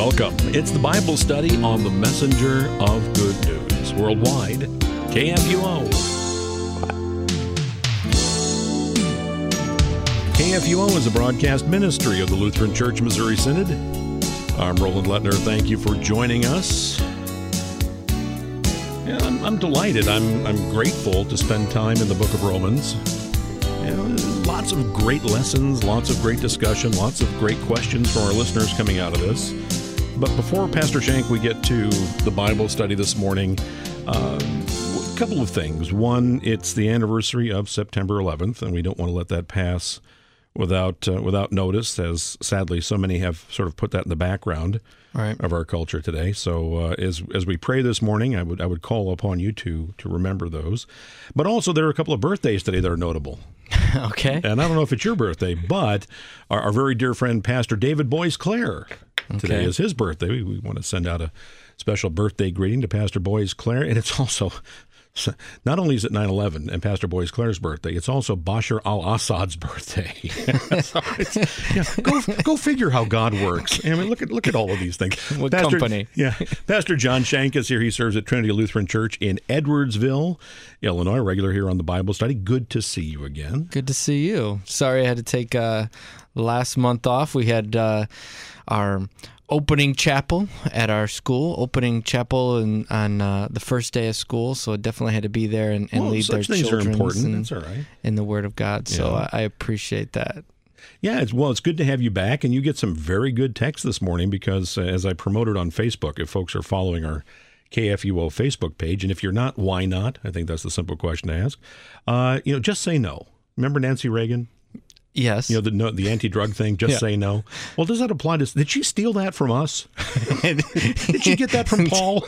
Welcome. It's the Bible study on the Messenger of Good News, worldwide, KFUO. KFUO is a broadcast ministry of the Lutheran Church Missouri Synod. I'm Roland Lettner. Thank you for joining us. Yeah, I'm delighted. I'm grateful to spend time in the book of Romans. Lots of great lessons, lots of great discussion, lots of great questions from our listeners coming out of this. But before Pastor Shank, we get to the Bible study this morning, a couple of things. One, it's the anniversary of September 11th, and we don't want to let that pass without notice, as sadly so many have sort of put that in the background of our culture today. So as we pray this morning, I would call upon you to remember those. But also there are a couple of birthdays today that are notable. Okay. And I don't know if it's your birthday, but our very dear friend, Pastor David Boyes-Clare, today is his birthday. We want to send out a special birthday greeting to Pastor Boyes-Clare. And it's also, not only is it 9/11 and Pastor Boyes-Clare's birthday, it's also Bashar al-Assad's birthday. Go figure how God works. I mean, look at all of these things. What company? Yeah. Pastor John Shank is here. He serves at Trinity Lutheran Church in Edwardsville, Illinois, regular here on the Bible study. Good to see you again. Good to see you. Sorry I had to take last month off. We had our opening chapel at our school, opening chapel on the first day of school, so I definitely had to be there and lead their children in the Word of God. So I appreciate that. Yeah, it's good to have you back, and you get some very good text this morning because, as I promoted on Facebook, if folks are following our KFUO Facebook page, and if you're not, why not? I think that's the simple question to ask. Just say no. Remember Nancy Reagan? Yes. The anti-drug thing, just say no. Well, does that apply to... Did she steal that from us? Did she get that from Paul?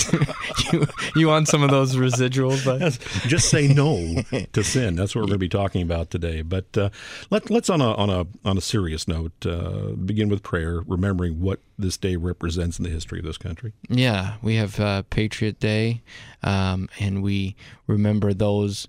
you want some of those residuals? Yes. Just say no to sin. That's what we're going to be talking about today. But let's on a serious note, begin with prayer, remembering what this day represents in the history of this country. Yeah, we have Patriot Day, and we remember those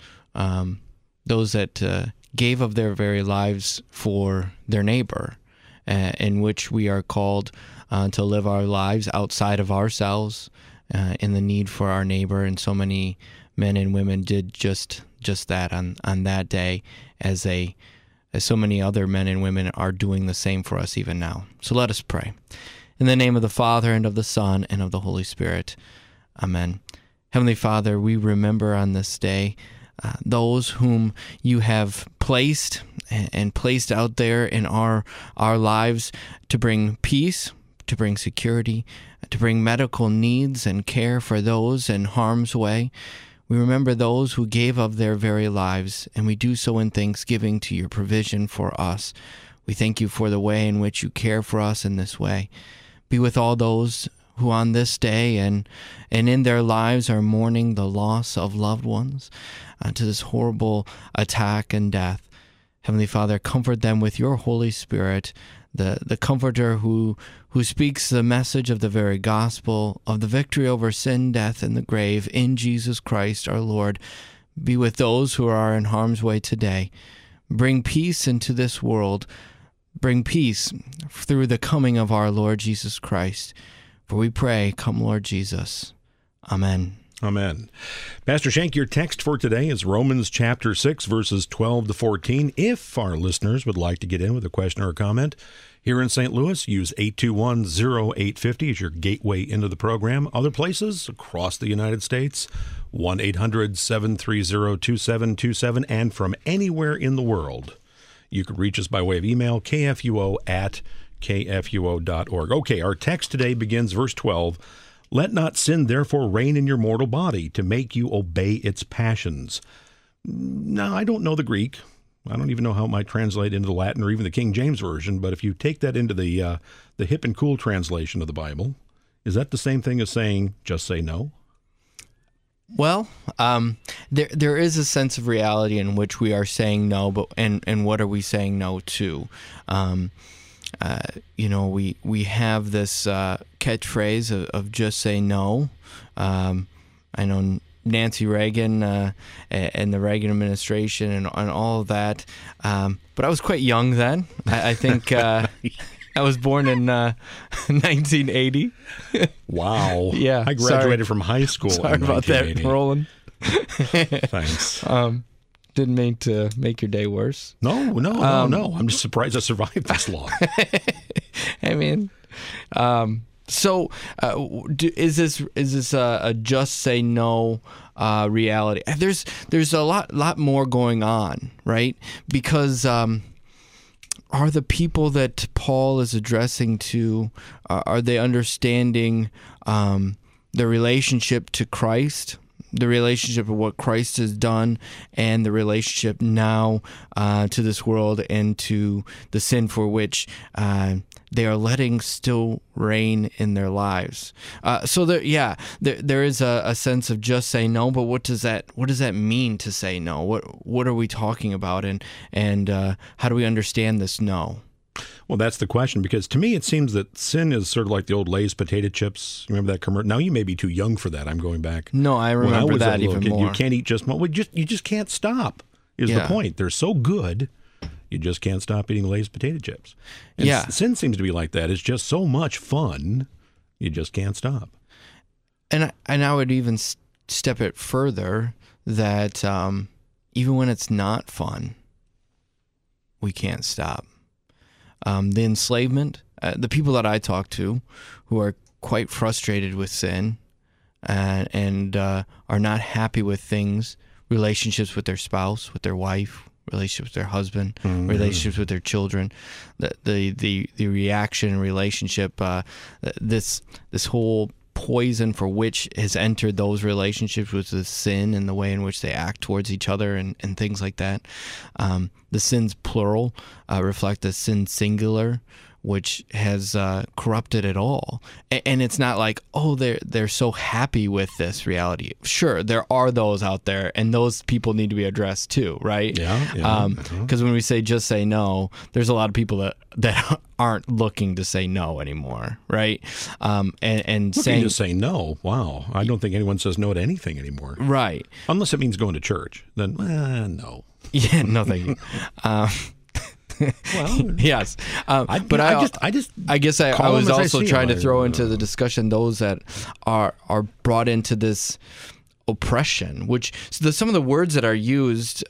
that... gave of their very lives for their neighbor, in which we are called to live our lives outside of ourselves in the need for our neighbor. And so many men and women did just that on that day, as so many other men and women are doing the same for us even now. So let us pray. In the name of the Father, and of the Son, and of the Holy Spirit. Amen. Heavenly Father, we remember on this day those whom you have placed out there in our lives to bring peace, to bring security, to bring medical needs and care for those in harm's way. We remember those who gave of their very lives, and we do so in thanksgiving to your provision for us. We thank you for the way in which you care for us in this way. Be with all those who on this day and in their lives are mourning the loss of loved ones to this horrible attack and death. Heavenly Father, comfort them with your Holy Spirit, the Comforter who speaks the message of the very gospel of the victory over sin, death, and the grave in Jesus Christ our Lord. Be with those who are in harm's way today. Bring peace into this world. Bring peace through the coming of our Lord Jesus Christ. For we pray, come Lord Jesus. Amen. Amen. Pastor Shank, your text for today is Romans chapter 6, verses 12 to 14. If our listeners would like to get in with a question or a comment, here in St. Louis, use 821-0850 as your gateway into the program. Other places across the United States, 1-800-730-2727. And from anywhere in the world, you could reach us by way of email, kfuo@kfuo.org. Okay, our text today begins verse 12. Let not sin therefore reign in your mortal body to make you obey its passions. Now, I don't know the Greek. I don't even know how it might translate into the Latin or even the King James Version, but if you take that into the hip and cool translation of the Bible, is that the same thing as saying, just say no? Well, there is a sense of reality in which we are saying no, but and what are we saying no to? We have this catchphrase of just say no. I know Nancy Reagan and the Reagan administration and all of that. But I was quite young then. I think I was born in 1980. Wow. Yeah. I graduated from high school Sorry in about 1980. that, Roland. Thanks. Didn't mean to make your day worse. No. I'm just surprised I survived this long. I mean, is this a just say no reality? There's a lot more going on, right? Because are the people that Paul is addressing to, are they understanding the relationship to Christ, the relationship of what Christ has done, and the relationship now to this world and to the sin for which they are letting still reign in their lives? So there is a sense of just say no, but what does that mean to say no? What are we talking about, and how do we understand this no? Well, that's the question, because to me it seems that sin is sort of like the old Lay's potato chips. Remember that commercial? Now you may be too young for that. I'm going back. No, I remember that even more. You can't eat just one. You just can't stop. Is the point? They're so good, you just can't stop eating Lay's potato chips. And sin seems to be like that. It's just so much fun, you just can't stop. And I would even step it further that even when it's not fun, we can't stop. The enslavement, the people that I talk to who are quite frustrated with sin and are not happy with things, relationships with their spouse, with their wife, relationships with their husband, relationships with their children, the reaction relationship, this whole poison for which has entered those relationships with the sin and the way in which they act towards each other and things like that. The sins plural reflect the sin singular, which has corrupted it all. And it's not like, oh, they're so happy with this reality. Sure, there are those out there, and those people need to be addressed too, right? Yeah. Because when we say just say no, there's a lot of people that aren't looking to say no anymore, right? And saying to say no, wow. I don't think anyone says no to anything anymore. Right. Unless it means going to church. Then, no. Yeah, no thank you. Well, yes, but I guess I was also trying to throw into the discussion those that are brought into this oppression, which some of the words that are used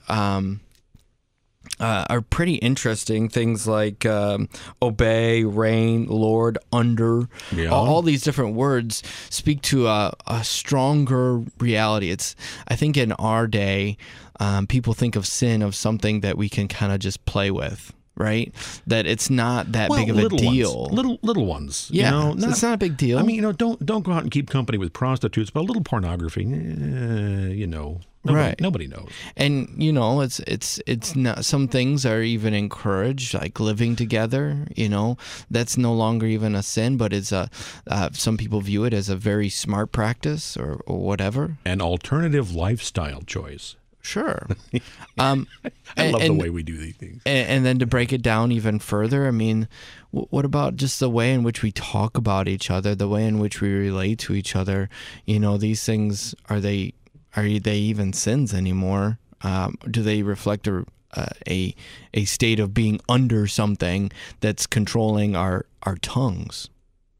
are pretty interesting. Things like obey, reign, Lord, under. Yeah. All these different words speak to a stronger reality. I think in our day, people think of sin of something that we can kind of just play with. Right, that it's not that big of a deal. Little ones. Yeah, it's not a big deal. I mean, don't go out and keep company with prostitutes, but a little pornography. Nobody knows. And it's not. Some things are even encouraged, like living together. That's no longer even a sin, but it's some people view it as a very smart practice or whatever. An alternative lifestyle choice. Sure. I love the way we do these things. And then to break it down even further, I mean, what about just the way in which we talk about each other, the way in which we relate to each other? These things, are they even sins anymore? Do they reflect a state of being under something that's controlling our tongues?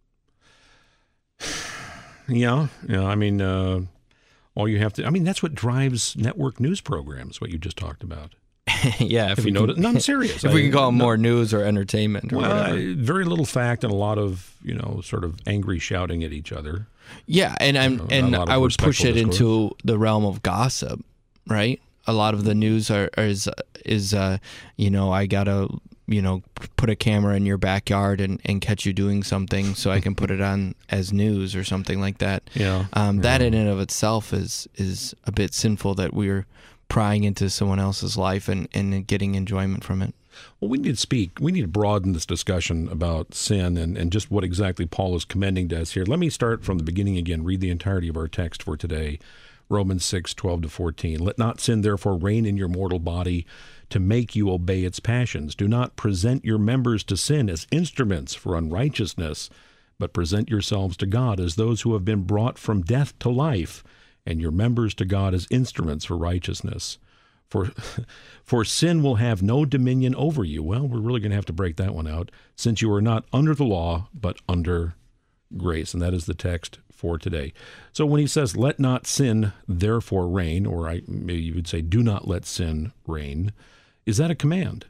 Yeah. I mean, all you have to, that's what drives network news programs, what you just talked about. Yeah. If you notice, no, I'm serious. If we can call them more news or entertainment or whatever. Very little fact and a lot of, sort of angry shouting at each other. Yeah. And I would push it into the realm of gossip, right? A lot of the news is I gotta, put a camera in your backyard and catch you doing something so I can put it on as news or something like that. Yeah. That in and of itself is a bit sinful, that we're prying into someone else's life and getting enjoyment from it. Well, we need to broaden this discussion about sin and just what exactly Paul is commending to us here. Let me start from the beginning again, read the entirety of our text for today. Romans 6:12-14. Let not sin therefore reign in your mortal body to make you obey its passions. Do not present your members to sin as instruments for unrighteousness, but present yourselves to God as those who have been brought from death to life, and your members to God as instruments for righteousness. For sin will have no dominion over you. Well, we're really going to have to break that one out, since you are not under the law, but under grace. And that is the text for today. So when he says, let not sin therefore reign, or maybe you would say, do not let sin reign, is that a command?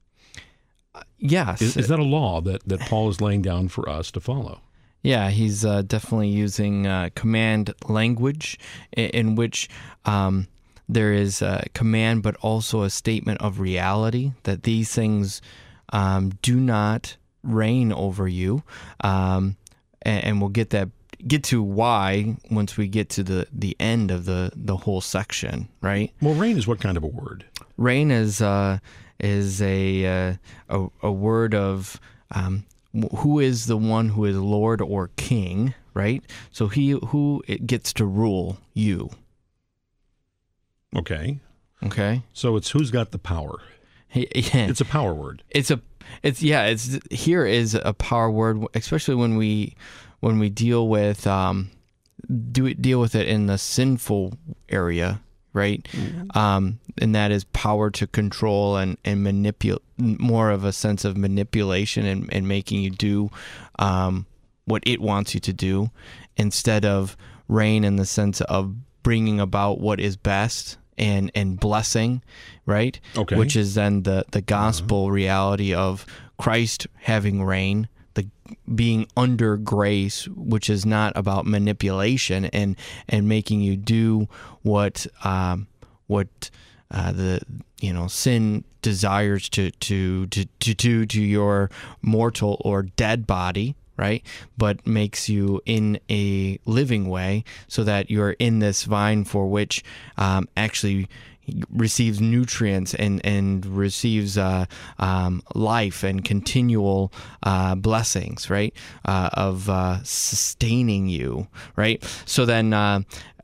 Yes. Is that a law that Paul is laying down for us to follow? Yeah, he's definitely using command language in which there is a command, but also a statement of reality that these things do not reign over you, and we'll get to why once we get to the end of the whole section, right? Well, reign is what kind of a word? Reign is a word of who is the one who is Lord or King, right? So who gets to rule you. Okay. So it's who's got the power. It's a power word. Here is a power word, especially when we deal with deal with it in the sinful area, right? Mm-hmm. And that is power to control and manipulate, more of a sense of manipulation and making you do what it wants you to do, instead of reign in the sense of bringing about what is best and blessing, right? Okay. Which is then the gospel reality of Christ having reign, the being under grace, which is not about manipulation and making you do what the sin desires to do to your mortal or dead body, right? But makes you in a living way, so that you're in this vine for which actually receives nutrients and receives life and continual blessings, right? Of sustaining you, right? So then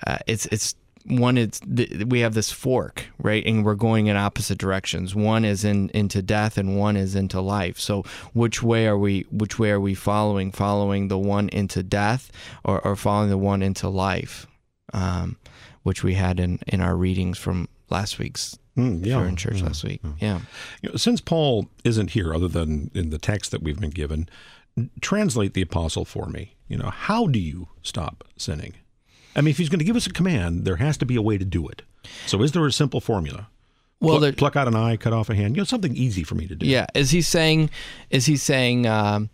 we have this fork, right? And we're going in opposite directions. One is into death and one is into life. So which way are we following? Following the one into death or following the one into life? Which we had in our readings from last week's in church last week. Yeah. Since Paul isn't here other than in the text that we've been given, translate the apostle for me. How do you stop sinning? I mean, if he's going to give us a command, there has to be a way to do it. So is there a simple formula? Well, pluck out an eye, cut off a hand, something easy for me to do. Yeah. Is he saying, is that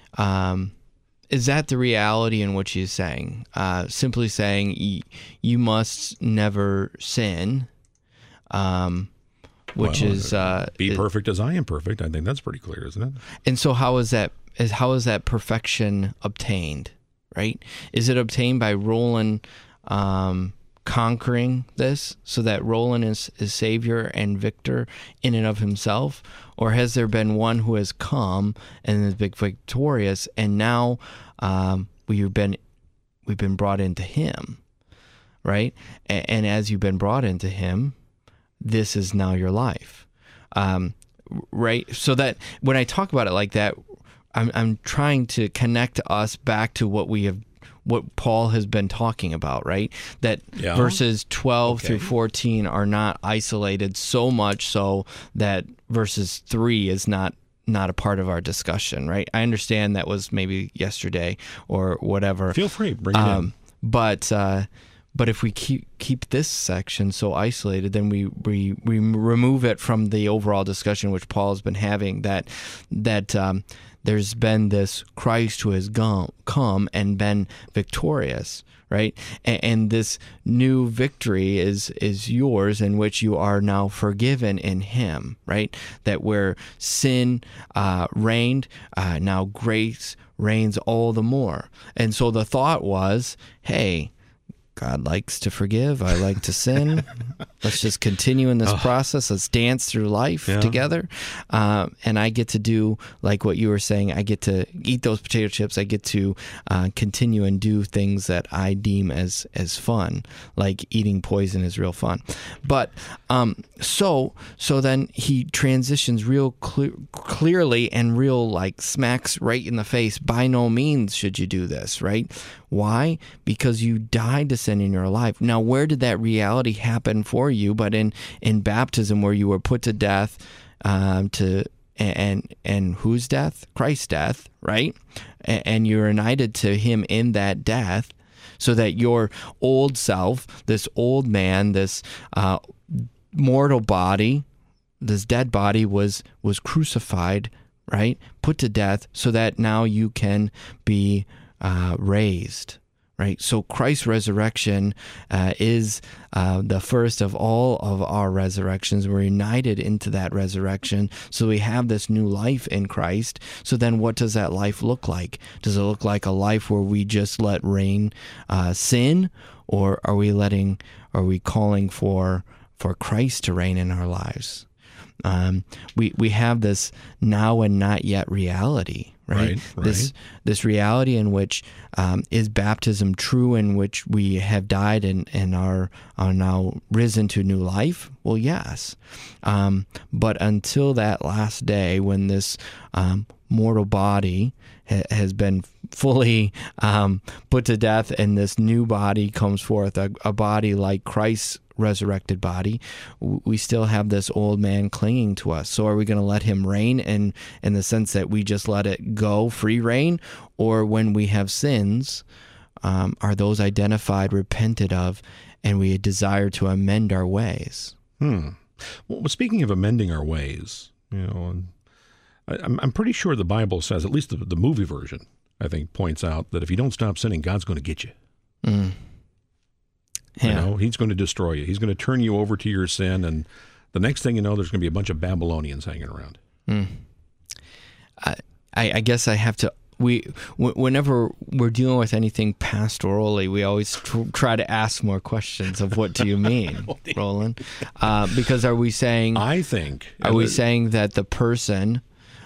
the reality in which he's saying? Simply saying you must never sin, which is... be perfect as I am perfect. I think that's pretty clear, isn't it? And so how is that perfection obtained? Right? Is it obtained by Roland conquering this, so that Roland is Savior and victor in and of himself? Or has there been one who has come and is victorious, and now we've been brought into him, right? And as you've been brought into him, this is now your life, right? So that when I talk about it like that, I'm trying to connect us back to what Paul has been talking about, right? That verses 12 through 14 are not isolated so much so that verses 3 is not a part of our discussion, right? I understand that was maybe yesterday or whatever. Feel free, bring it in. But if we keep this section so isolated, then we remove it from the overall discussion which Paul has been having, that there's been this Christ who has come and been victorious, right? And this new victory is yours, in which you are now forgiven in him, right? That where sin reigned, now grace reigns all the more. And so the thought was, hey, God likes to forgive. I like to sin. Let's just continue in this process. Let's dance through life together. And I get to do, like what you were saying, I get to eat those potato chips. I get to continue and do things that I deem as fun, like eating poison is real fun. But so then he transitions real clearly and real, like, smacks right in the face. By no means should you do this, right? Why? Because you died to sin and you're alive. Now, where did that reality happen for you? But in baptism, where you were put to death, and whose death? Christ's death, right? And you're united to him in that death, so that your old self, this old man, this mortal body, this dead body was crucified, right? Put to death, so that now you can be raised, right? So Christ's resurrection is the first of all of our resurrections. We're united into that resurrection, so we have this new life in Christ. So then what does that life look like? Does it look like a life where we just let reign sin, or are we calling for Christ to reign in our lives? We have this now and not yet reality, right? This reality in which is baptism true, in which we have died and are now risen to new life? Well, yes. But until that last day when this mortal body has been fully put to death and this new body comes forth, a body like Christ's resurrected body, we still have this old man clinging to us. So are we going to let him reign in the sense that we just let it go, free reign? Or when we have sins, are those identified, repented of, and we desire to amend our ways? Well, speaking of amending our ways, I'm pretty sure the Bible says, at least the movie version, I think, points out that if you don't stop sinning, God's going to get you. Yeah. He's going to destroy you. He's going to turn you over to your sin, and the next thing you know, there's going to be a bunch of Babylonians hanging around. I guess I have to. Whenever we're dealing with anything pastorally, we always try to ask more questions of what do you mean, Roland? Because are we saying? I think. Are we saying that the person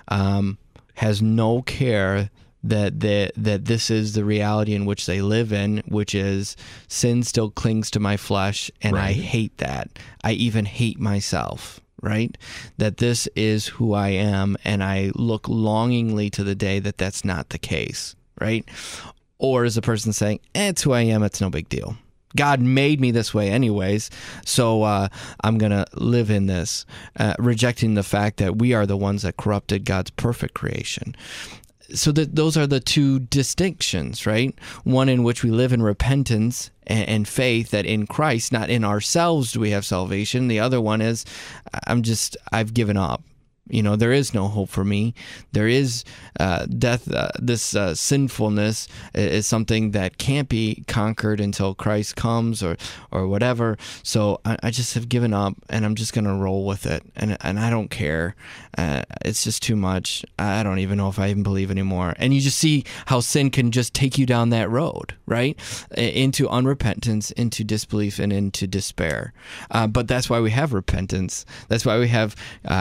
has no care that this is the reality in which they live in, which is sin still clings to my flesh, and Right. I hate that. I even hate myself, right? That this is who I am, and I look longingly to the day that that's not the case, right? Or is the person saying, it's who I am, it's no big deal. God made me this way anyways, so I'm going to live in this, rejecting the fact that we are the ones that corrupted God's perfect creation. So those are the two distinctions, right? One in which we live in repentance and faith that in Christ, not in ourselves, do we have salvation. The other one is, I've given up. There is no hope for me. There is death. This sinfulness is something that can't be conquered until Christ comes or whatever. So I just have given up, and I'm just going to roll with it. And I don't care. It's just too much. I don't even know if I even believe anymore. And you just see how sin can just take you down that road, right? Into unrepentance, into disbelief, and into despair. But that's why we have repentance. That's why we have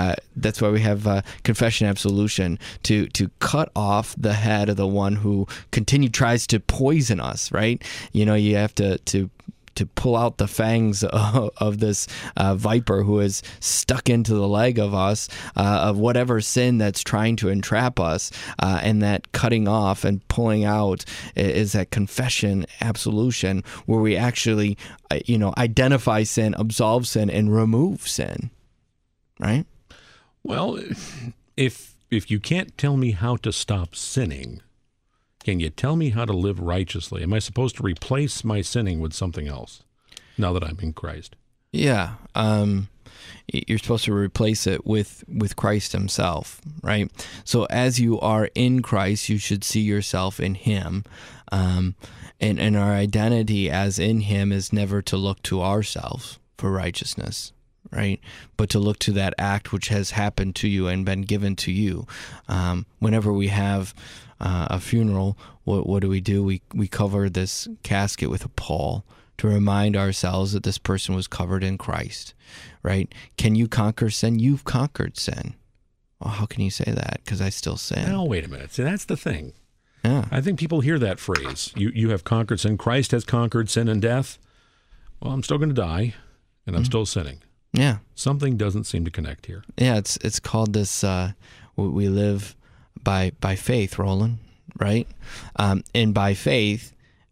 confession, absolution, to cut off the head of the one who tries to poison us, right? You have to pull out the fangs of this viper who is stuck into the leg of us, of whatever sin that's trying to entrap us, and that cutting off and pulling out is that confession, absolution, where we actually, identify sin, absolve sin, and remove sin, right? Well, if you can't tell me how to stop sinning, can you tell me how to live righteously? Am I supposed to replace my sinning with something else now that I'm in Christ? Yeah. You're supposed to replace it with Christ himself, right? So as you are in Christ, you should see yourself in him. And our identity as in him is never to look to ourselves for righteousness, right? But to look to that act which has happened to you and been given to you. Whenever we have a funeral, what do? We cover this casket with a pall to remind ourselves that this person was covered in Christ, right? Can you conquer sin? You've conquered sin. Well, how can you say that? Because I still sin. Now, wait a minute. See, that's the thing. Yeah. I think people hear that phrase. You have conquered sin. Christ has conquered sin and death. Well, I'm still going to die, and I'm still sinning. Yeah. Something doesn't seem to connect here. Yeah, it's called this, we live by faith, Roland, right? And by faith,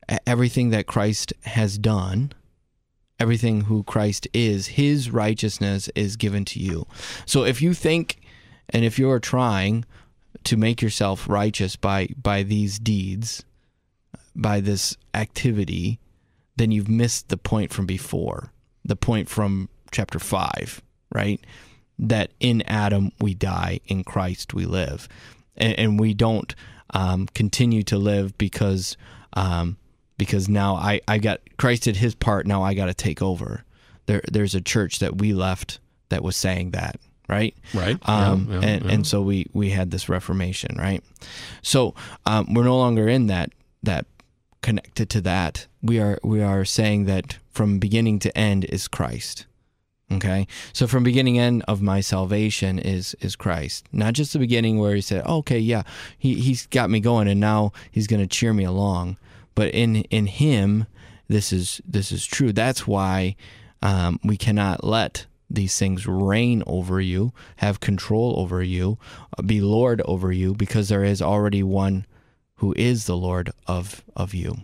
everything that Christ has done, everything who Christ is, his righteousness is given to you. So if you think, and if you're trying to make yourself righteous by these deeds, by this activity, then you've missed the point from before, the point from chapter 5, right? That in Adam we die, in Christ we live. And we don't continue to live because now I got, Christ did his part, now I got to take over. There's a church that we left that was saying that, right? Right. And so we had this Reformation, right? So we're no longer in that connected to that. We are saying that from beginning to end is Christ. Okay, so from beginning end of my salvation is Christ, not just the beginning where he said, oh, okay, yeah, he's got me going, and now he's going to cheer me along. But in him, this is true. That's why we cannot let these things reign over you, have control over you, be Lord over you, because there is already one who is the Lord of you.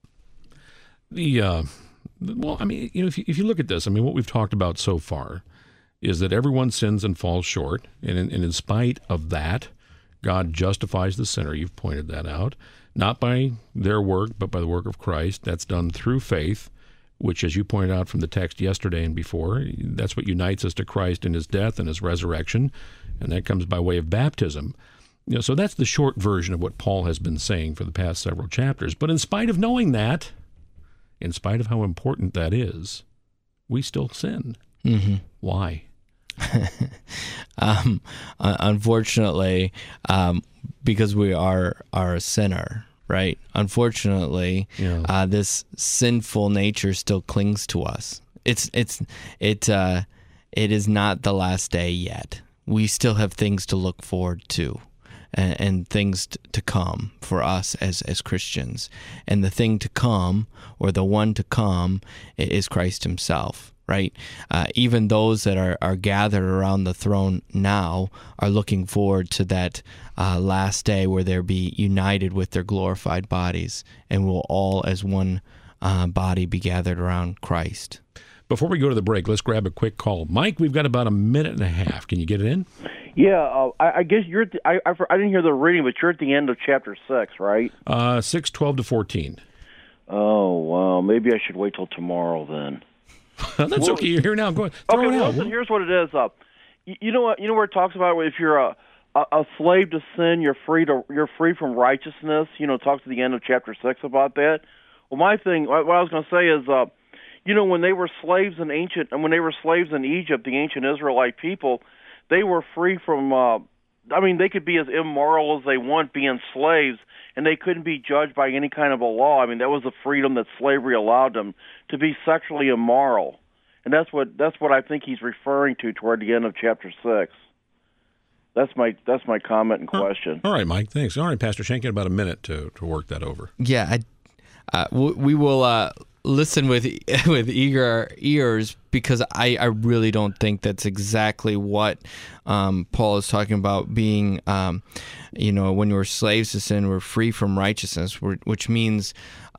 Well, I mean, if you look at this, I mean, what we've talked about so far is that everyone sins and falls short, and in spite of that, God justifies the sinner. You've pointed that out, not by their work, but by the work of Christ. That's done through faith, which, as you pointed out from the text yesterday and before, that's what unites us to Christ in his death and his resurrection, and that comes by way of baptism. So that's the short version of what Paul has been saying for the past several chapters. But in spite of knowing that, in spite of how important that is, we still sin. Mm-hmm. Why? Unfortunately, because we are a sinner, right? Unfortunately, this sinful nature still clings to us. It is not the last day yet. We still have things to look forward to. And things to come for us as Christians. And the thing to come, or the one to come, is Christ himself, right? Even those that are gathered around the throne now are looking forward to that last day where they'll be united with their glorified bodies, and we'll all as one body be gathered around Christ. Before we go to the break, let's grab a quick call. Mike, we've got about a minute and a half. Can you get it in? Yeah, I guess you're. I didn't hear the reading, but you're at the end of chapter 6, right? 6:12 to 14. Oh, wow. Maybe I should wait till tomorrow then. That's okay. You're here now. Go ahead. Throw it out. Listen, here's what it is. You know what? You know where it talks about if you're a slave to sin, you're free from righteousness. It talks at the end of chapter 6 about that. Well, my thing, what I was going to say is, when they were slaves in Egypt, the ancient Israelite people, they were free from, they could be as immoral as they want being slaves, and they couldn't be judged by any kind of a law. I mean, that was the freedom that slavery allowed them, to be sexually immoral. And that's what I think he's referring to toward the end of chapter 6. That's my comment and question. All right, Mike, thanks. All right, Pastor Schenk, about a minute to work that over. Yeah, we will listen with eager ears, because I really don't think that's exactly what Paul is talking about. Being, when we're slaves to sin, we're free from righteousness, which means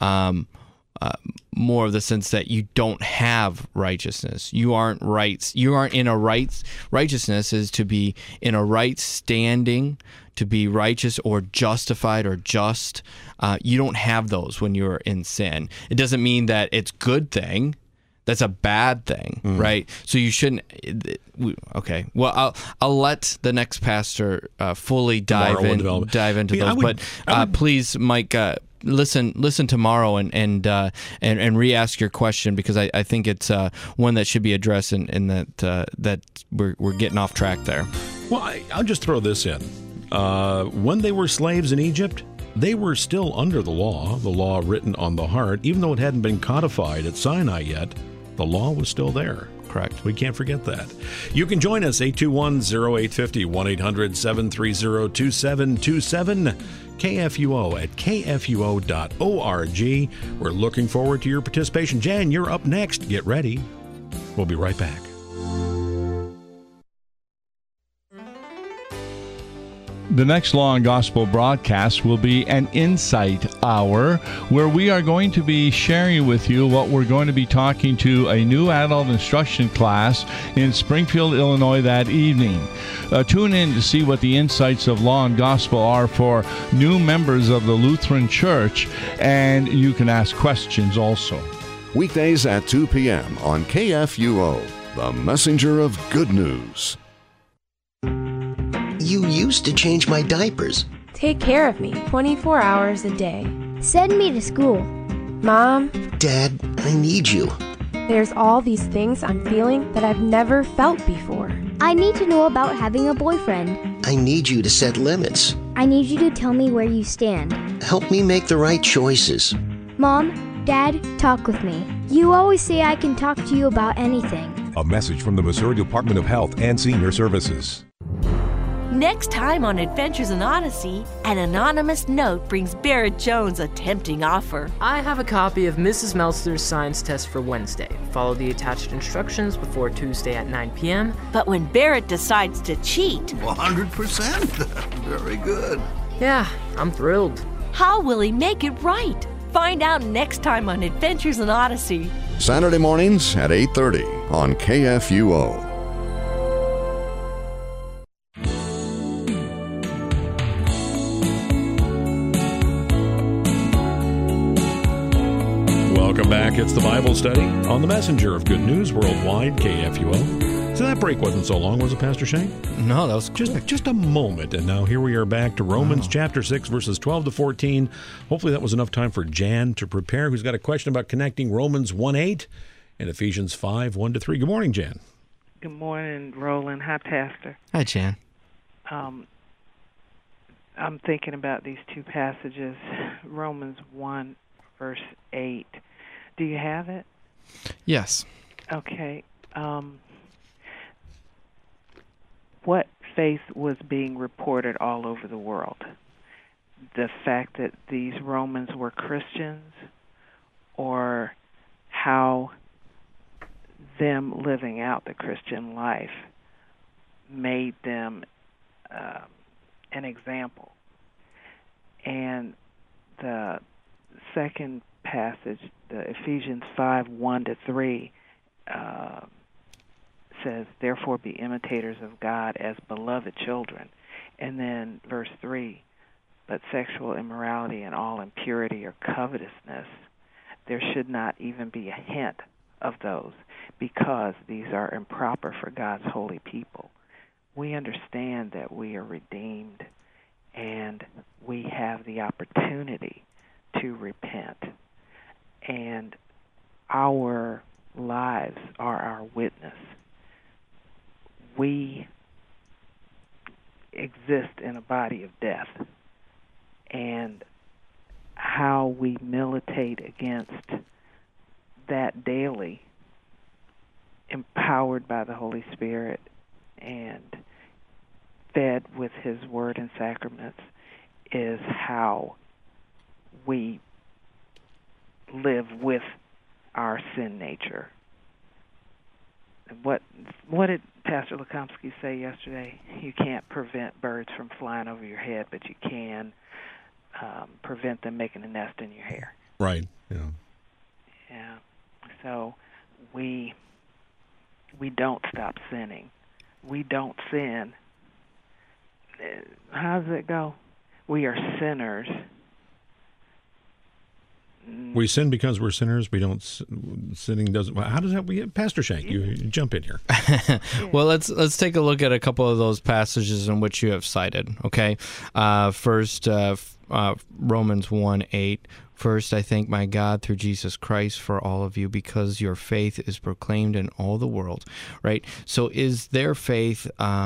more of the sense that you don't have righteousness. You aren't right. You aren't in a right. Righteousness is to be in a right standing, to be righteous or justified or just. You don't have those when you're in sin. It doesn't mean that it's a good thing. That's a bad thing, right? So you shouldn't. Okay. Well, I'll let the next pastor fully dive into those. But please, Mike, listen tomorrow and re-ask your question, because I think it's one that should be addressed, and that we're getting off track there. Well, I'll just throw this in. When they were slaves in Egypt, they were still under the law written on the heart, even though it hadn't been codified at Sinai yet. The law was still there. Correct. We can't forget that. You can join us, 821-0850, 1-800-730-2727, KFUO at kfuo.org. We're looking forward to your participation. Jan, you're up next. Get ready. We'll be right back. The next Law and Gospel broadcast will be an Insight Hour, where we are going to be sharing with you what we're going to be talking to a new adult instruction class in Springfield, Illinois that evening. Tune in to see what the insights of Law and Gospel are for new members of the Lutheran Church, and you can ask questions also. Weekdays at 2 p.m. on KFUO, the messenger of good news. You used to change my diapers. Take care of me 24 hours a day. Send me to school. Mom. Dad, I need you. There's all these things I'm feeling that I've never felt before. I need to know about having a boyfriend. I need you to set limits. I need you to tell me where you stand. Help me make the right choices. Mom, Dad, talk with me. You always say I can talk to you about anything. A message from the Missouri Department of Health and Senior Services. Next time on Adventures in Odyssey, an anonymous note brings Barrett Jones a tempting offer. I have a copy of Mrs. Meltzer's science test for Wednesday. Follow the attached instructions before Tuesday at 9 p.m. But when Barrett decides to cheat... 100%? Very good. Yeah, I'm thrilled. How will he make it right? Find out next time on Adventures in Odyssey. Saturday mornings at 8:30 on KFUO. Welcome back. It's the Bible study on the Messenger of Good News Worldwide, KFUO. So that break wasn't so long, was it, Pastor Shank? No, that was cool. Just a moment, and now here we are back to Romans chapter 6, verses 12 to 14. Hopefully that was enough time for Jan to prepare, who's got a question about connecting Romans 1:8 and Ephesians 5, 1 to 3. Good morning, Jan. Good morning, Roland. Hi, Pastor. Hi, Jan. I'm thinking about these two passages, Romans 1, verse 8. Do you have it? Yes. Okay. What faith was being reported all over the world? The fact that these Romans were Christians, or how them living out the Christian life made them an example? And the second passage, the Ephesians 5, 1 to 3, says, therefore be imitators of God as beloved children. And then verse 3, but sexual immorality and all impurity or covetousness, there should not even be a hint of those, because these are improper for God's holy people. We understand that we are redeemed and we have the opportunity to repent. And our lives are our witness. We exist in a body of death. And how we militate against that daily, empowered by the Holy Spirit and fed with His Word and sacraments, is how we live with our sin nature. What did Pastor Lekomsky say yesterday? You can't prevent birds from flying over your head, but you can prevent them making a nest in your hair. Right. Yeah. Yeah. So we don't stop sinning. We don't sin. How does it go? We are sinners. We sin because we're sinners. We don't. Sinning doesn't. How does that? Pastor Shank, you jump in here. Well, let's take a look at a couple of those passages in which you have cited. Okay, first Romans 1:8. First, I thank my God through Jesus Christ for all of you, because your faith is proclaimed in all the world. Right. So, is their faith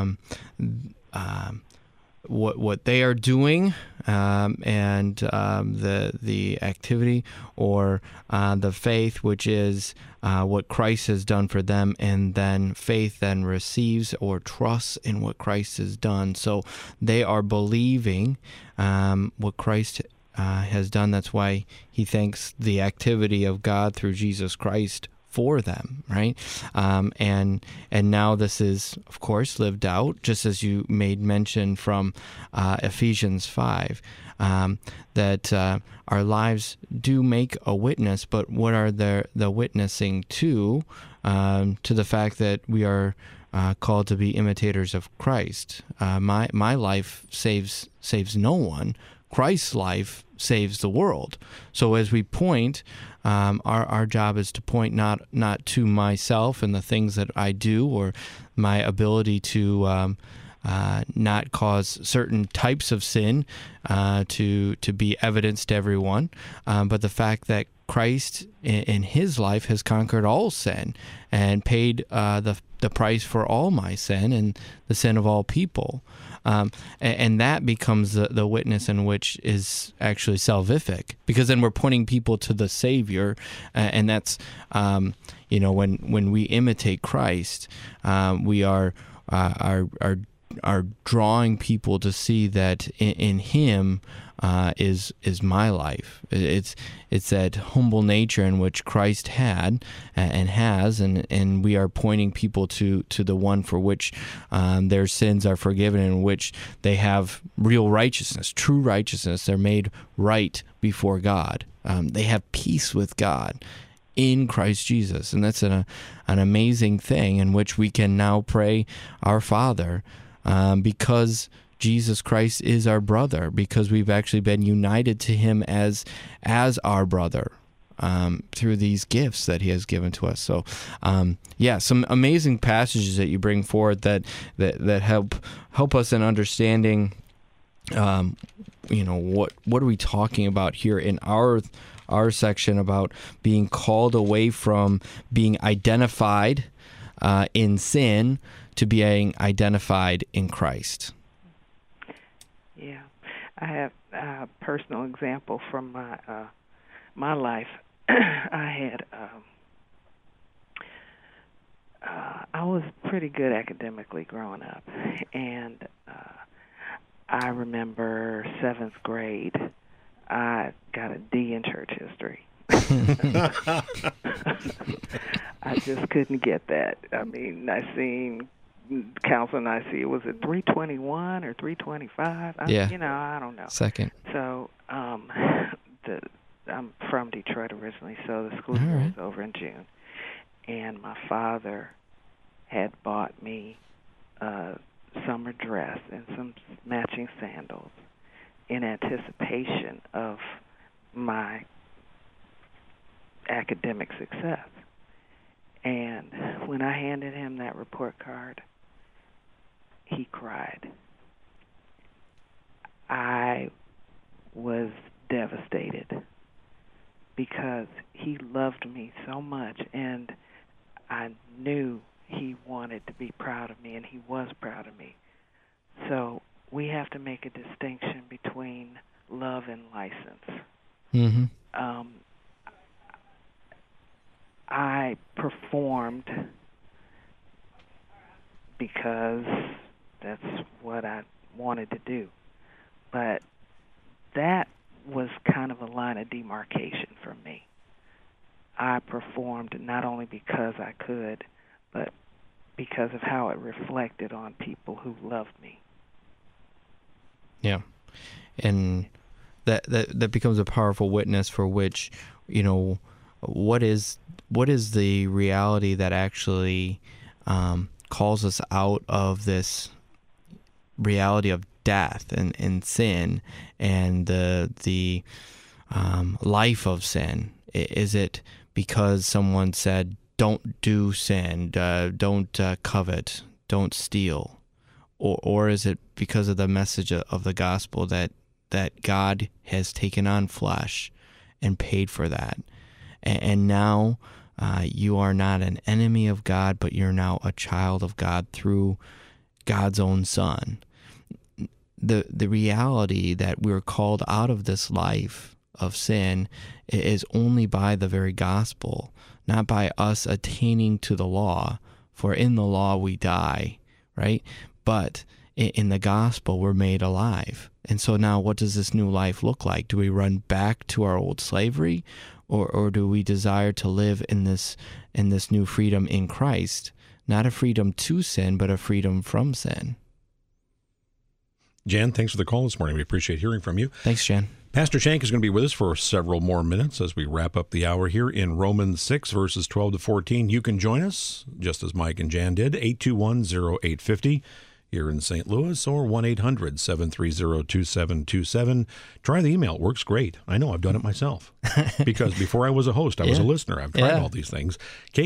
what they are doing, and the activity, or the faith, which is what Christ has done for them, and then faith then receives or trusts in what Christ has done. So they are believing what Christ has done. That's why he thanks the activity of God through Jesus Christ for them, right? And now this is, of course, lived out, just as you made mention from Ephesians 5, that our lives do make a witness, but what are the witnessing to the fact that we are called to be imitators of Christ. My life saves no one. Christ's life saves the world. So as we point, our job is to point not to myself and the things that I do or my ability to not cause certain types of sin to be evidenced to everyone, but the fact that Christ in his life has conquered all sin and paid the price for all my sin and the sin of all people. And that becomes the witness in which is actually salvific, because then we're pointing people to the Savior, and that's, when we imitate Christ, we are drawing people to see that in Him is my life. It's that humble nature in which Christ had and has, and we are pointing people to the one for which their sins are forgiven, in which they have real righteousness, true righteousness. They're made right before God. They have peace with God in Christ Jesus, and that's an amazing thing in which we can now pray our Father, because Jesus Christ is our brother, because we've actually been united to Him as our brother through these gifts that He has given to us. So, some amazing passages that you bring forward that help us in understanding. What are we talking about here in our section about being called away from being identified in sin to being identified in Christ. Yeah, I have a personal example from my life. I had I was pretty good academically growing up, and I remember 7th grade, I got a D in church history. I just couldn't get that. I mean, I seen Council Nicaea, was it 321 or 325? I don't know. Second. So, I'm from Detroit originally, so the school year was over in June. And my father had bought me a summer dress and some matching sandals in anticipation of my academic success. And when I handed him that report card, he cried. I was devastated because he loved me so much, and I knew he wanted to be proud of me, and he was proud of me. So we have to make a distinction between love and license. Mm-hmm. I performed because that's what I wanted to do. But that was kind of a line of demarcation for me. I performed not only because I could, but because of how it reflected on people who loved me. Yeah. And that becomes a powerful witness for which, what is the reality that actually calls us out of this reality of death and sin and the life of sin? Is it because someone said, don't do sin, don't covet, don't steal? Or is it because of the message of the gospel that God has taken on flesh and paid for that? And now you are not an enemy of God, but you're now a child of God through God's own Son. The reality that we're called out of this life of sin is only by the very gospel, not by us attaining to the law, for in the law we die, right? But in the gospel we're made alive. And so now what does this new life look like? Do we run back to our old slavery, or do we desire to live in this new freedom in Christ? Not a freedom to sin, but a freedom from sin. Jan, thanks for the call this morning. We appreciate hearing from you. Thanks, Jan. Pastor Shank is going to be with us for several more minutes as we wrap up the hour here in Romans 6, verses 12 to 14. You can join us, just as Mike and Jan did, 821-0850 here in St. Louis, or 1-800-730-2727. Try the email. It works great. I know. I've done it myself. Because before I was a host, I was a listener. I've tried all these things.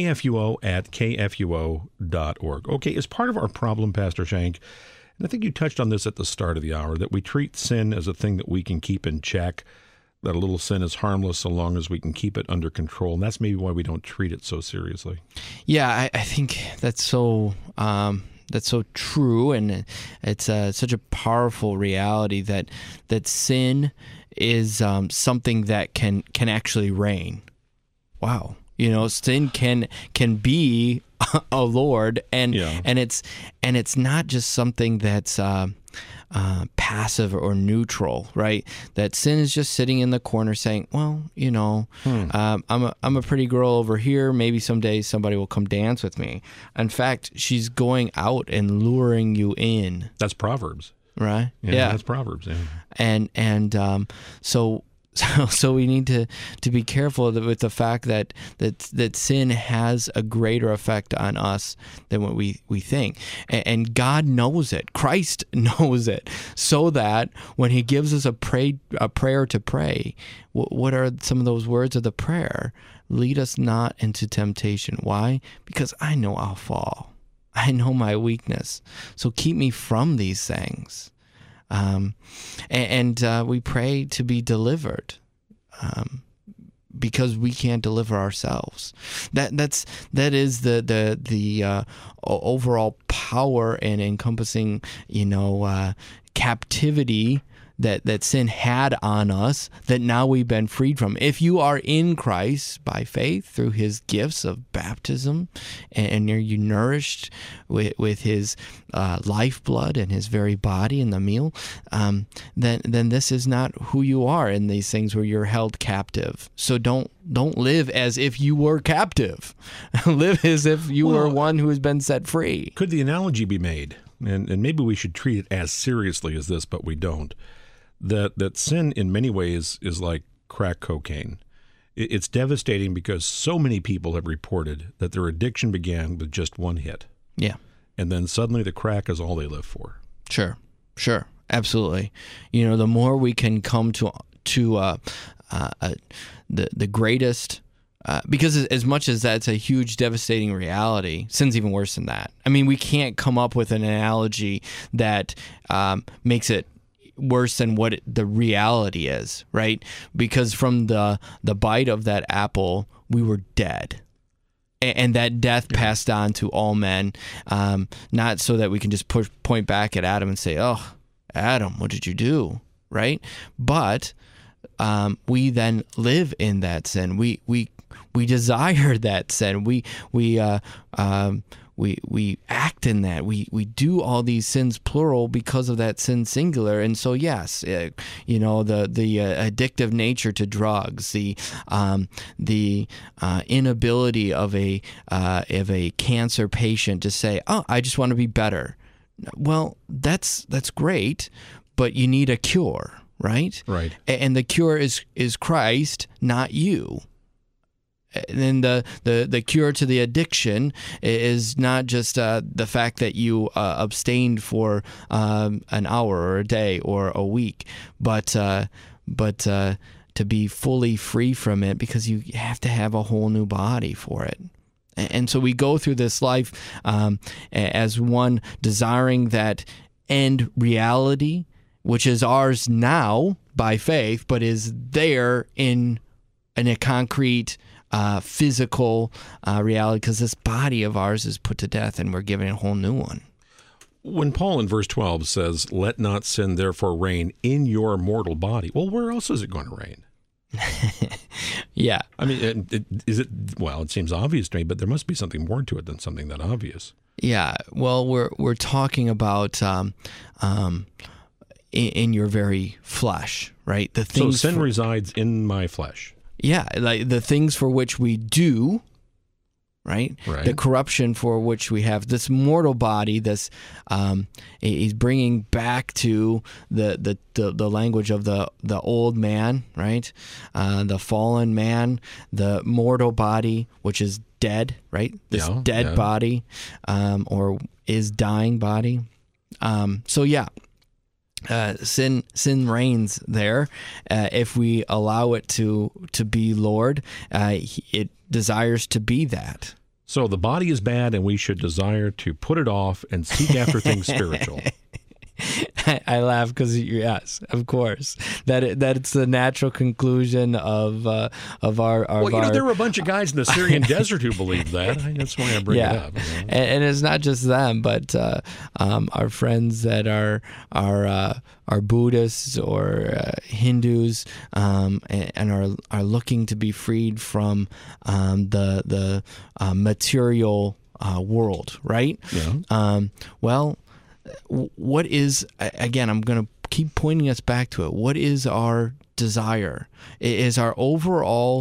KFUO@kfuo.org. Okay, as part of our problem, Pastor Shank, and I think you touched on this at the start of the hour, that we treat sin as a thing that we can keep in check, that a little sin is harmless so long as we can keep it under control. And that's maybe why we don't treat it so seriously. Yeah, I think that's so true, and it's such a powerful reality that sin is something that can actually reign. Wow. Sin can be a Lord, and it's not just something that's passive or neutral, right? That sin is just sitting in the corner saying, well, I'm a pretty girl over here. Maybe someday somebody will come dance with me. In fact, she's going out and luring you in. That's Proverbs. Right? Yeah. That's Proverbs, yeah. So we need to be careful with the fact that sin has a greater effect on us than what we think. And God knows it. Christ knows it. So that when he gives us a prayer to pray, what are some of those words of the prayer? Lead us not into temptation. Why? Because I know I'll fall. I know my weakness. So keep me from these things. We pray to be delivered, because we can't deliver ourselves. That is the overall power and encompassing, captivity that sin had on us, that now we've been freed from. If you are in Christ by faith through his gifts of baptism, and you're nourished with his lifeblood and his very body in the meal, then this is not who you are in these things where you're held captive. So don't live as if you were captive. Live as if you were one who has been set free. Could the analogy be made, and maybe we should treat it as seriously as this, but we don't, that sin in many ways is like crack cocaine. It's devastating because so many people have reported that their addiction began with just one hit. Yeah. And then suddenly the crack is all they live for. Sure. Absolutely. The more we can come to the greatest, because as much as that's a huge devastating reality, sin's even worse than that. I mean, we can't come up with an analogy that makes it worse than what the reality is, right? Because from the bite of that apple, we were dead. And that death passed on to all men, not so that we can just point back at Adam and say, oh, Adam, what did you do, right? But we then live in that sin. We desire that sin. We act in that. We do all these sins plural because of that sin singular. And so yes, the addictive nature to drugs, the inability of a cancer patient to say, oh, I just want to be better. Well, that's great, but you need a cure, right? Right. And the cure is Christ, not you. And then the cure to the addiction is not just the fact that you abstained for an hour or a day or a week, but to be fully free from it, because you have to have a whole new body for it. And so we go through this life as one desiring that end reality, which is ours now by faith, but is there in a concrete physical reality, because this body of ours is put to death and we're given a whole new one. When Paul in verse 12 says, let not sin therefore reign in your mortal body, well, where else is it going to reign? Yeah. I mean, it seems obvious to me, but there must be something more to it than something that obvious. Yeah. Well, we're talking about in your very flesh, right? So sin resides in my flesh. Yeah, like the things for which we do, right? The corruption for which we have this mortal body. This he's bringing back to the language of the old man, right? The fallen man, the mortal body, which is dead, right? This dead body, or is dying body. Sin reigns there. If we allow it to be Lord, it desires to be that. So the body is bad, and we should desire to put it off and seek after things spiritual. I laugh because yes, of course, that it's the natural conclusion of our. Well, there were a bunch of guys in the Syrian desert who believed that. That's why I bring it up. You know? And it's not just them, but our friends that are Buddhists or Hindus, and are looking to be freed from the material world, right? Yeah. What is, again, I'm going to keep pointing us back to it. What is our desire? It is our overall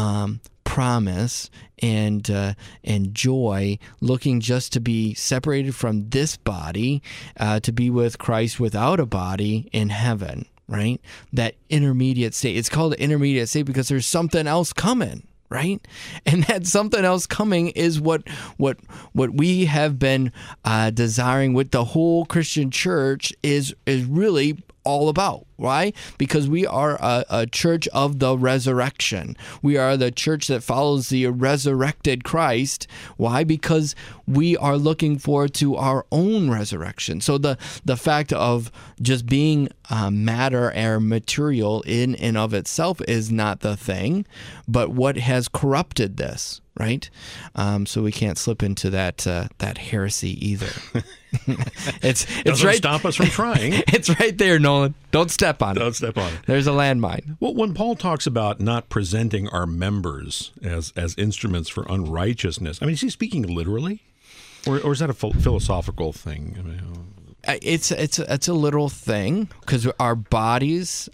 promise and joy, looking just to be separated from this body, to be with Christ without a body in heaven, right? That intermediate state. It's called the intermediate state because there's something else coming. Right? And that something else coming is what we have been desiring with the whole Christian church is really all about. Why? Because we are a church of the resurrection. We are the church that follows the resurrected Christ. Why? Because we are looking forward to our own resurrection. So the fact of just being matter or material in and of itself is not the thing, but what has corrupted this, right? So we can't slip into that heresy either. It's doesn't right. Stop us from trying. It's right there, Nolan. Don't step on it. Don't step on it. There's a landmine. Well, when Paul talks about not presenting our members as instruments for unrighteousness, I mean, is he speaking literally, or is that a philosophical thing? I mean, it's a literal thing because our bodies.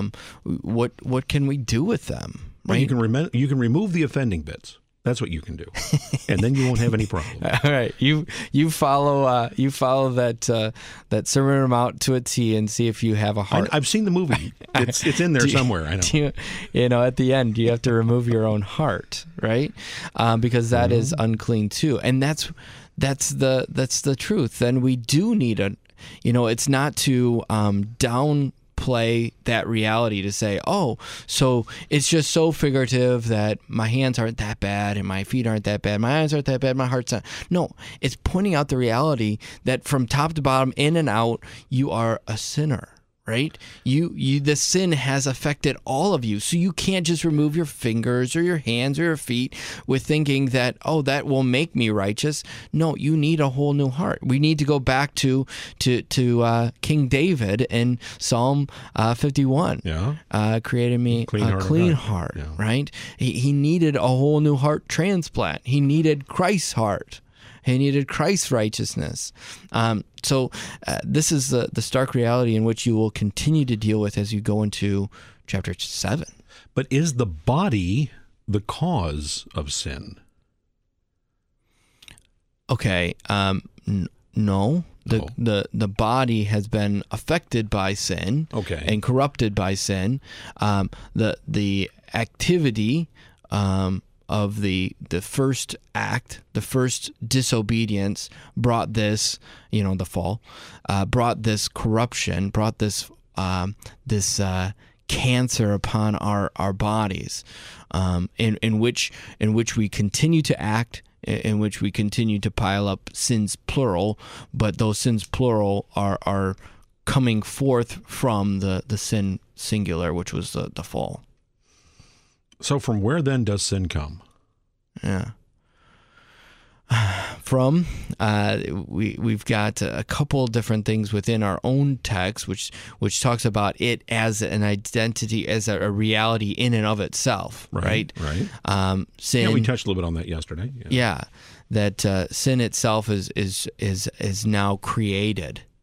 What can we do with them? Right? Well, you can remove the offending bits. That's what you can do, and then you won't have any problem. All right, you follow that Sermon on the Mount to a T and see if you have a heart. I've seen the movie. It's in there somewhere. I know. At the end, you have to remove your own heart, right? Because that is unclean too, and that's the truth. Then we do need it's not to downplay that reality to say, oh, so it's just so figurative that my hands aren't that bad and my feet aren't that bad, my eyes aren't that bad, my heart's not. No, it's pointing out the reality that from top to bottom, in and out, you are a sinner. Right? The sin has affected all of you. So you can't just remove your fingers or your hands or your feet with thinking that, oh, that will make me righteous. No, you need a whole new heart. We need to go back to King David in Psalm 51. Yeah. Created me a clean heart. Yeah. Right? He needed a whole new heart transplant. He needed Christ's heart. He needed Christ's righteousness. So this is the stark reality in which you will continue to deal with as you go into chapter 7. But is the body the cause of sin? Okay. No. The body has been affected by sin. Okay. And corrupted by sin. The activity of the first act, the first disobedience brought this, the fall, brought this corruption, brought this cancer upon our bodies, in which we continue to act, in which we continue to pile up sins plural, but those sins plural are coming forth from the sin singular, which was the fall. So from where then does sin come? Yeah. From we've got a couple different things within our own text, which talks about it as an identity, as a reality in and of itself, right? Right. Sin. Yeah, we touched a little bit on that yesterday. Yeah, that sin itself is now created.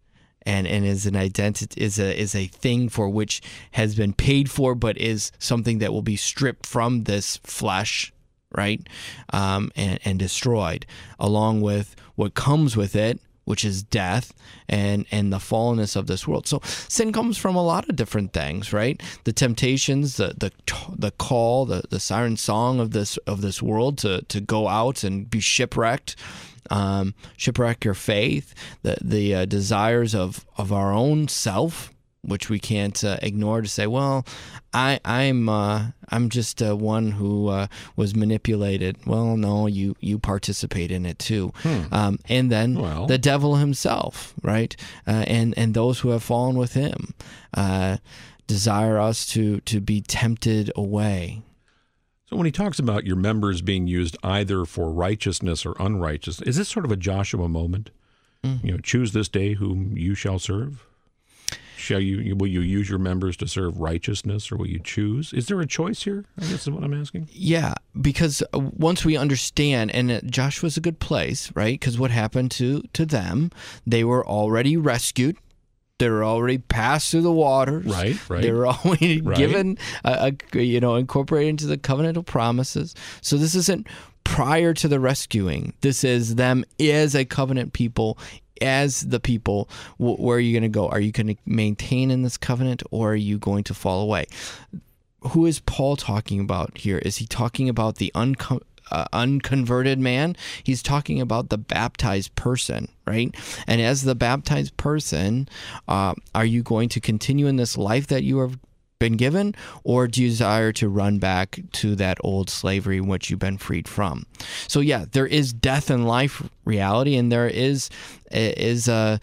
and is an identity, is a thing for which has been paid for, but is something that will be stripped from this flesh, right? And destroyed, along with what comes with it, which is death and the fallenness of this world. So sin comes from a lot of different things, right? The temptations, the call, the siren song of this world to go out and be shipwrecked, shipwreck your faith, the desires of our own self, which we can't ignore, to say, well, I'm just one who was manipulated. Well, no, you participate in it too. And then the devil himself, right? And those who have fallen with him desire us to be tempted away. So when he talks about your members being used either for righteousness or unrighteousness, is this sort of a Joshua moment? Choose this day whom you shall serve? Will you use your members to serve righteousness, or will you choose? Is there a choice here? I guess is what I'm asking. Yeah, because once we understand, and Joshua's a good place, right? Because what happened to them, they were already rescued. They were already passed through the waters. Right. They were already given, incorporated into the covenantal promises. So this isn't prior to the rescuing. This is them as a covenant people. As the people, where are you going to go? Are you going to maintain in this covenant, or are you going to fall away? Who is Paul talking about here? Is he talking about the unconverted man? He's talking about the baptized person, right? And as the baptized person, are you going to continue in this life that you have been given, or do you desire to run back to that old slavery in which you've been freed from? So yeah, there is death and life reality, and there is the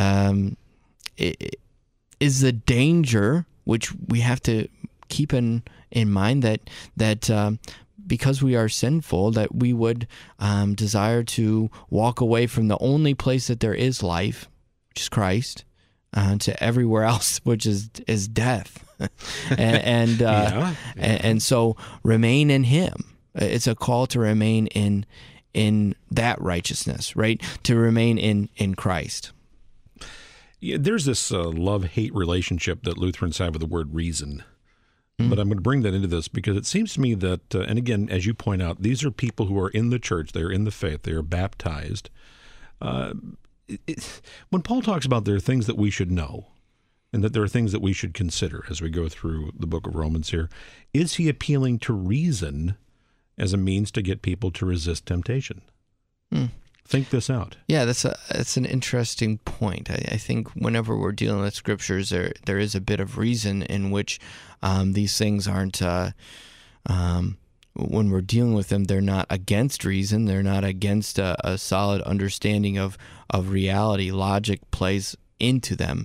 danger, which we have to keep in mind, that because we are sinful, that we would desire to walk away from the only place that there is life, which is Christ, to everywhere else, which is death. and so remain in him. It's a call to remain in that righteousness, right? To remain in Christ. Yeah, there's this love-hate relationship that Lutherans have with the word reason. But I'm going to bring that into this because it seems to me that, and again, as you point out, these are people who are in the church, they're in the faith, they are baptized. When Paul talks about there are things that we should know, and that there are things that we should consider as we go through the book of Romans here, is he appealing to reason as a means to get people to resist temptation? Think this out. Yeah, that's an interesting point. I think whenever we're dealing with scriptures, there is a bit of reason in which these things aren't, when we're dealing with them, they're not against reason. They're not against a solid understanding of reality. Logic plays into them.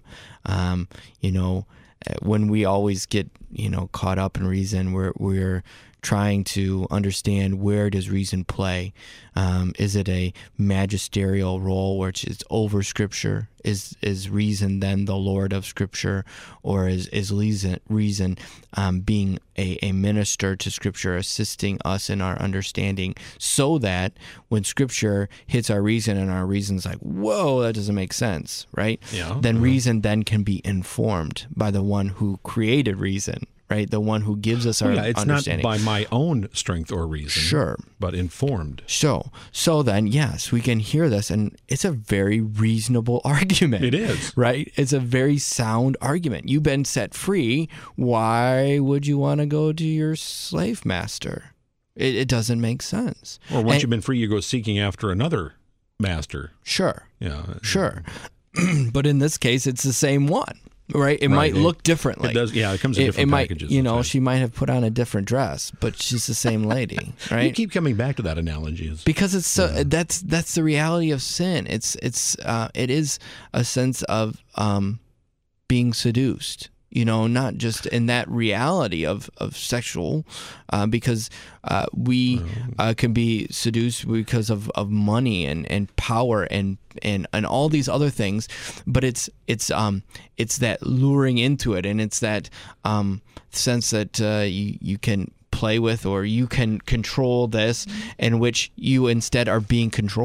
When we always get, caught up in reason, we're trying to understand, where does reason play? Is it a magisterial role which is over Scripture? Is reason then the Lord of Scripture, or is reason being a minister to Scripture, assisting us in our understanding, so that when Scripture hits our reason and our reason's like, whoa, that doesn't make sense, right? Yeah. Then reason then can be informed by the one who created reason, right? The one who gives us our understanding. It's not by my own strength or reason. Sure. But informed. So then, yes, we can hear this, and it's a very reasonable argument. It is. Right? It's a very sound argument. You've been set free. Why would you want to go to your slave master? It doesn't make sense. Or once you've been free, you go seeking after another master. Sure. Yeah. Sure. But in this case, it's the same one. Right? It might look differently. It does. Yeah, it comes in different packages. She might have put on a different dress, but she's the same lady, right? You keep coming back to that analogy. Because it's that's the reality of sin. It is a sense of being seduced. Not just in that reality of sexual, because we can be seduced because of money and power and all these other things, but it's that luring into it, and it's that sense that you can play with, or you can control this, in which you instead are being controlled.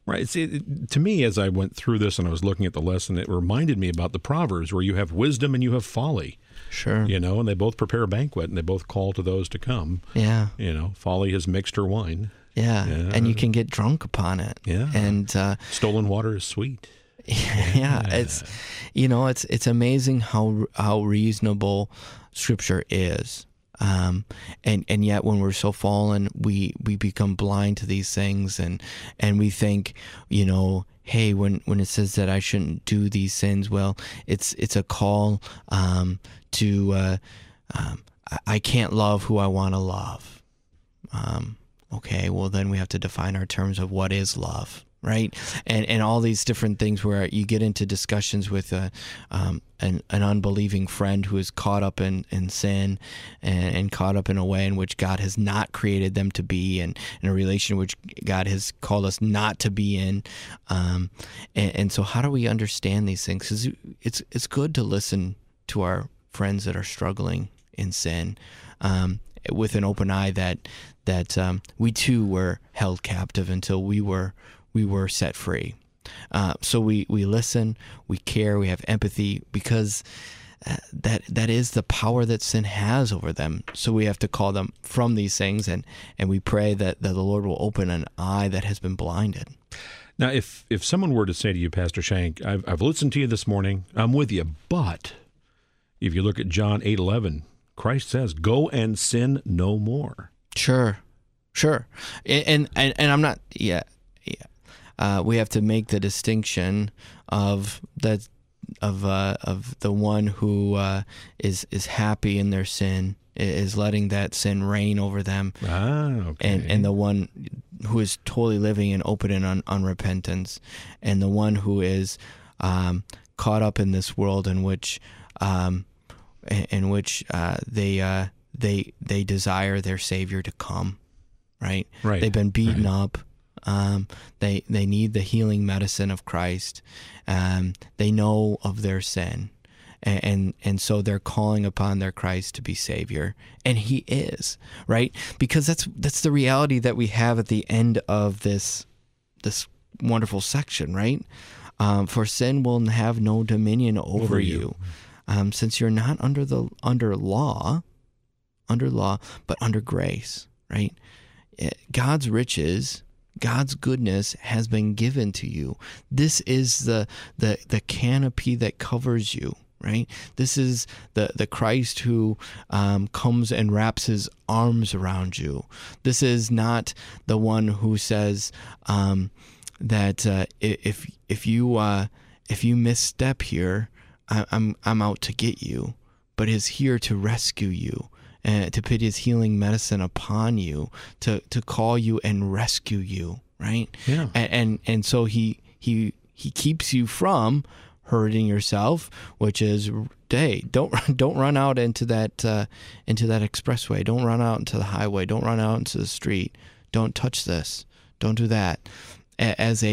Right. See, to me, as I went through this and I was looking at the lesson, it reminded me about the Proverbs where you have wisdom and you have folly. Sure. And they both prepare a banquet and they both call to those to come. Yeah. Folly has mixed her wine. Yeah. And you can get drunk upon it. Yeah. And stolen water is sweet. Yeah. It's amazing how reasonable Scripture is. And yet when we're so fallen, we become blind to these things and we think, hey, when it says that I shouldn't do these sins, well, it's a call to I can't love who I want to love. Okay, well then we have to define our terms of what is love. Right, and all these different things where you get into discussions with an unbelieving friend who is caught up in sin and caught up in a way in which God has not created them to be, and in a relation which God has called us not to be in. And so, how do we understand these things? Because it's good to listen to our friends that are struggling in sin with an open eye that we too were held captive until we were set free. So we listen, we care, we have empathy, because that is the power that sin has over them. So we have to call them from these things, and we pray that the Lord will open an eye that has been blinded. Now, if someone were to say to you, Pastor Shank, I've listened to you this morning, I'm with you, but if you look at John 8:11, Christ says, "Go and sin no more." Sure. And I'm not, yeah. We have to make the distinction of the one who is happy in their sin, is letting that sin reign over them, okay. and the one who is totally living in open and unrepentance, and the one who is caught up in this world in which they desire their Savior to come. Right. They've been beaten up. They need the healing medicine of Christ. They know of their sin, and so they're calling upon their Christ to be Savior, and He is, right? Because that's the reality that we have at the end of this wonderful section, right? For sin will have no dominion over you, since you're not under law, but under grace, right? God's riches, God's goodness has been given to you. This is the canopy that covers you, right? This is the Christ who comes and wraps His arms around you. This is not the one who says that if you misstep here, I'm out to get you, but is here to rescue you. To put His healing medicine upon you, to call you and rescue you, right? Yeah. And so he keeps you from hurting yourself, which is, hey, don't run out into that expressway. Don't run out into the highway. Don't run out into the street. Don't touch this. Don't do that. As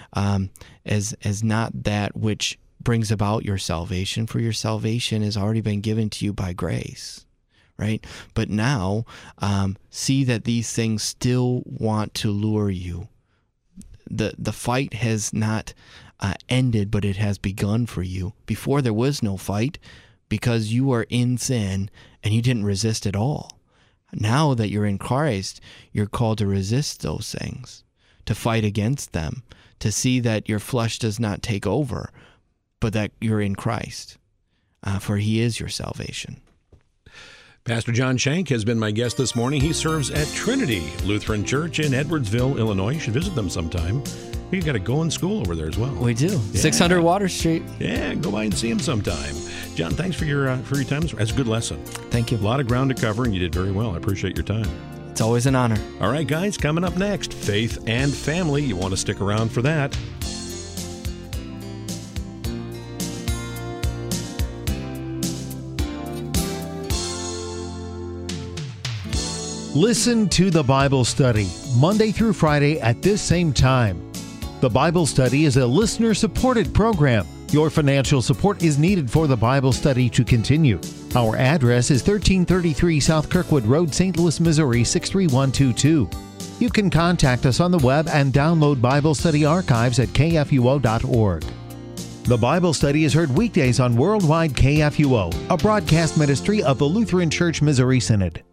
not that which brings about your salvation, for your salvation has already been given to you by grace. Right? But now, see that these things still want to lure you. The fight has not ended, but it has begun for you. Before there was no fight, because you are in sin and you didn't resist at all. Now that you're in Christ, you're called to resist those things, to fight against them, to see that your flesh does not take over, but that you're in Christ, for He is your salvation. Pastor John Shank has been my guest this morning. He serves at Trinity Lutheran Church in Edwardsville, Illinois. You should visit them sometime. You got to go in school over there as well. We do. Yeah. 600 Water Street. Yeah, go by and see him sometime. John, thanks for your time. That's a good lesson. Thank you. A lot of ground to cover, and you did very well. I appreciate your time. It's always an honor. All right, guys, coming up next, Faith and Family. You want to stick around for that. Listen to the Bible Study, Monday through Friday at this same time. The Bible Study is a listener-supported program. Your financial support is needed for the Bible Study to continue. Our address is 1333 South Kirkwood Road, St. Louis, Missouri 63122. You can contact us on the web and download Bible study archives at kfuo.org. The Bible study is heard weekdays on Worldwide KFUO, a broadcast ministry of the Lutheran Church Missouri Synod.